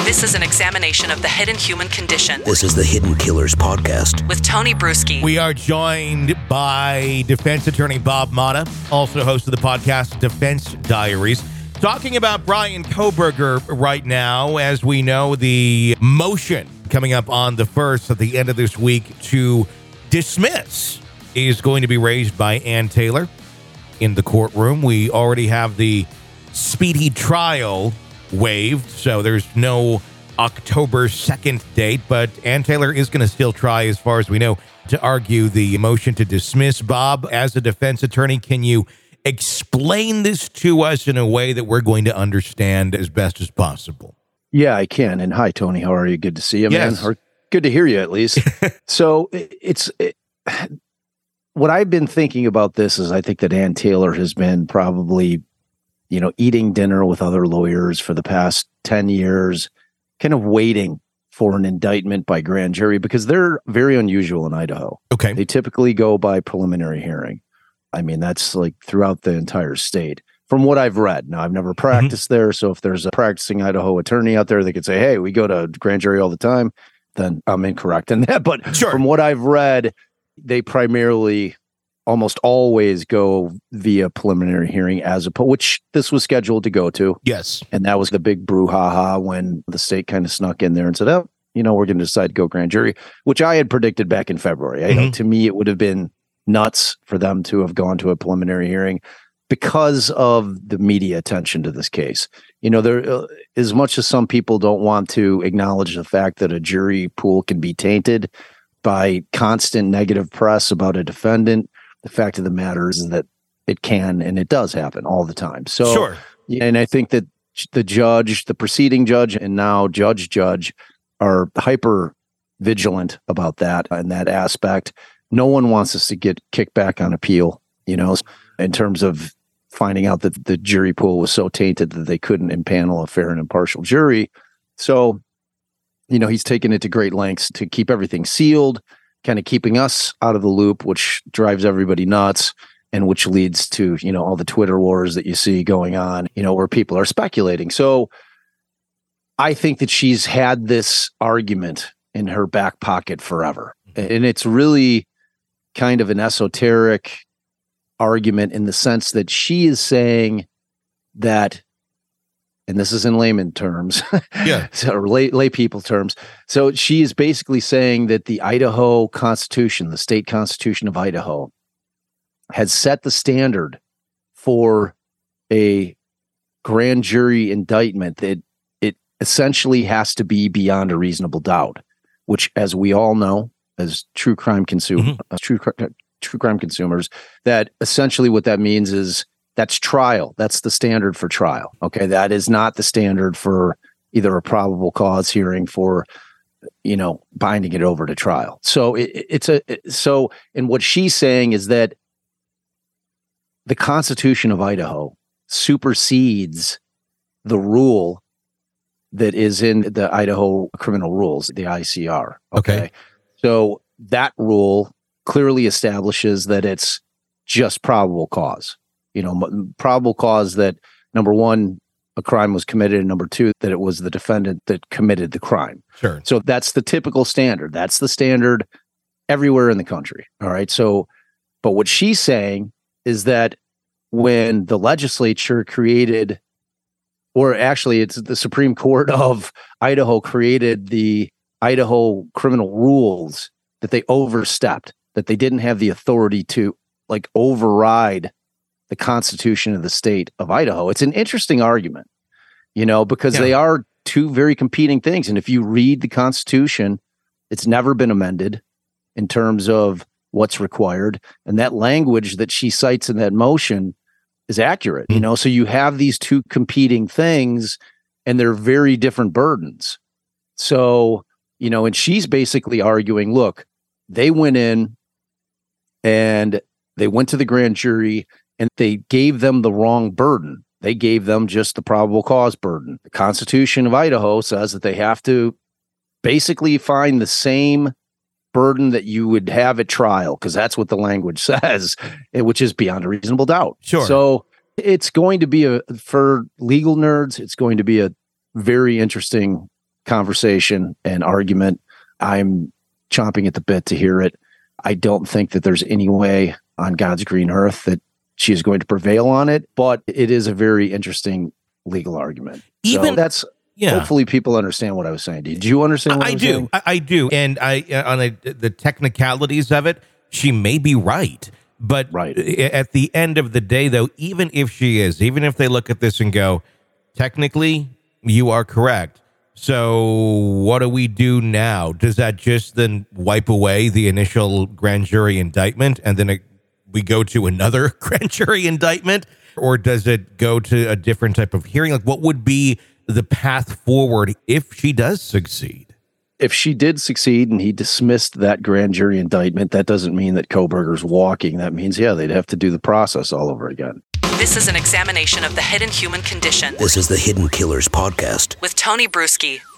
This is an examination of the hidden human condition. This is the Hidden Killers Podcast. With Tony Bruschi. We are joined by defense attorney Bob Motta, also host of the podcast Defense Diaries, talking about Bryan Kohberger right now. As we know, the motion coming up on the 1st at the end of this week to dismiss is going to be raised by Ann Taylor in the courtroom. We already have the speedy trial waived, so there's no October 2nd date, but Ann Taylor is going to still try, as far as we know, to argue the motion to dismiss. Bob, as a defense attorney, can you explain this to us in a way that we're going to understand as best as possible? Yeah, I can. And hi, Tony. How are you? Good to see you, man. Or good to hear you, at least. So what I've been thinking about this is I think that Ann Taylor has been probably, eating dinner with other lawyers for the past 10 years, kind of waiting for an indictment by grand jury because they're very unusual in Idaho. Okay. They typically go by preliminary hearing. I mean, that's like throughout the entire state. From what I've read. Now, I've never practiced there, so if there's a practicing Idaho attorney out there that could say, hey, we go to grand jury all the time, then I'm incorrect in that. But From what I've read, they primarily almost always go via preliminary hearing which this was scheduled to go to. Yes. And that was the big brouhaha when the state kind of snuck in there and said, we're going to decide to go grand jury, which I had predicted back in February. To me, it would have been nuts for them to have gone to a preliminary hearing because of the media attention to this case. There, as much as some people don't want to acknowledge the fact that a jury pool can be tainted by constant negative press about a defendant, the fact of the matter is that it can and it does happen all the time. So, and I think that the judge, the preceding judge, and now judge are hyper vigilant about that and that aspect. No one wants us to get kicked back on appeal, in terms of finding out that the jury pool was so tainted that they couldn't impanel a fair and impartial jury. So, he's taken it to great lengths to keep everything sealed, kind of keeping us out of the loop, which drives everybody nuts and which leads to, all the Twitter wars that you see going on, where people are speculating. So I think that she's had this argument in her back pocket forever. And it's really kind of an esoteric argument in the sense that she is saying that, and this is in layman terms, or lay people terms. So she is basically saying that the Idaho Constitution, the state constitution of Idaho, has set the standard for a grand jury indictment that it essentially has to be beyond a reasonable doubt, which, as we all know, as true crime consumers, that essentially what that means is that's trial. That's the standard for trial. Okay. That is not the standard for either a probable cause hearing for, binding it over to trial. So and what she's saying is that the Constitution of Idaho supersedes the rule that is in the Idaho criminal rules, the ICR. Okay. So that rule clearly establishes that it's just probable cause. Probable cause that, number one, a crime was committed, and number two, that it was the defendant that committed the crime. Sure. So that's the typical standard. That's the standard everywhere in the country. All right. So, but what she's saying is that when the legislature created, or actually it's the Supreme Court of Idaho created the Idaho criminal rules, that they overstepped, that they didn't have the authority to override the Constitution of the state of Idaho. It's an interesting argument, because they are two very competing things. And if you read the Constitution, it's never been amended in terms of what's required. And that language that she cites in that motion is accurate, so you have these two competing things and they're very different burdens. So, and she's basically arguing, look, they went in and they went to the grand jury and they gave them the wrong burden. They gave them just the probable cause burden. The Constitution of Idaho says that they have to basically find the same burden that you would have at trial, because that's what the language says, which is beyond a reasonable doubt. Sure. So it's going to be for legal nerds, it's going to be a very interesting conversation and argument. I'm chomping at the bit to hear it. I don't think that there's any way on God's green earth that she is going to prevail on it, but it is a very interesting legal argument. Even so that's hopefully people understand what I was saying. Did you understand what I was saying? I do. And the technicalities of it, she may be right. But at the end of the day, though, even if they look at this and go, technically, you are correct. So what do we do now? Does that just then wipe away the initial grand jury indictment and then we go to another grand jury indictment? Or does it go to a different type of hearing? Like, what would be the path forward if she does succeed? If she did succeed and he dismissed that grand jury indictment, that doesn't mean that Kohberger's walking. That means, they'd have to do the process all over again. This is an examination of the hidden human condition. This is the Hidden Killers Podcast with Tony Brueski.